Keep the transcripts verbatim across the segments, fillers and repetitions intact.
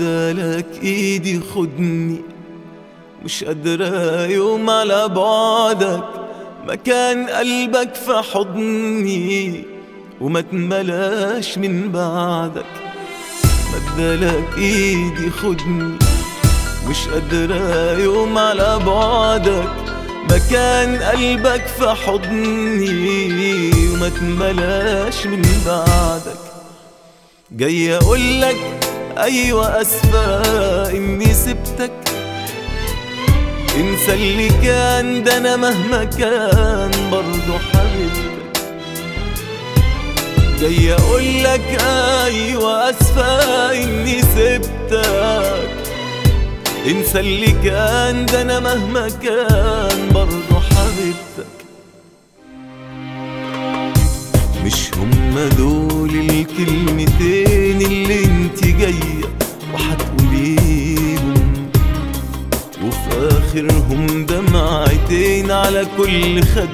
مدالك ايدي خدني، مش قادرة يوم على بعدك، مكان قلبك في حضني وما تملاش من بعدك. مدالك ايدي خدني، مش قادرة يوم على بعدك، مكان قلبك في حضني وما تملاش من بعدك. جاي اقولك ايوه اسفة اني سبتك، انسى اللي كان، ده انا مهما كان برضو حبيبتك. جاي اقولك ايوه اسفة اني سبتك، انسى اللي كان، ده انا مهما كان برضو حبيبتك. مش هما دول الكلمتين اللي انت جاية وحتقوليهم، وفي اخرهم دمعتين على كل خد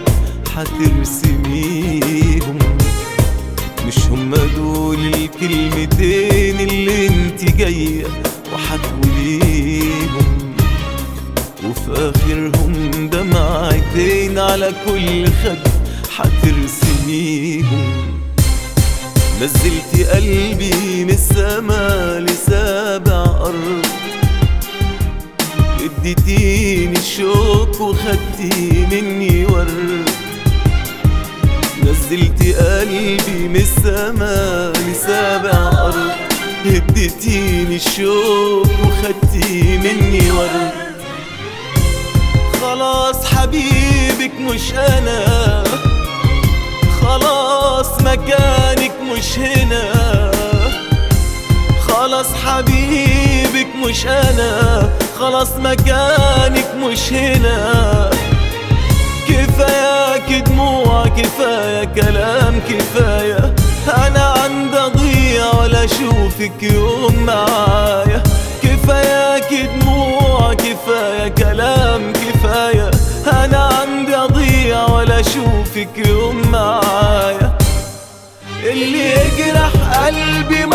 حترسميهم. مش هما دول الكلمتين اللي انت جاية وحتقوليهم، وفي اخرهم دمعتين على كل خد حترسميهم. نزلتي قلبي من السما لسابع أرض، اديتيني الشوق وخدتي مني ورد. نزلتي قلبي من السما لسابع أرض، اديتيني الشوق وخدتي مني ورد. خلاص حبيبك مش أنا، خلاص مكانك مش هنا. خلاص حبيبك مش أنا، خلاص مكانك مش هنا. كفاياك دموع، كفاية كلام، كفاية أنا عندي أضيع ولا أشوفك يوم معايا. كفاياك دموع، كفاية كلام، كفاية أنا عندي أضيع ولا أشوفك يوم معايا. اللي يجرح قلبي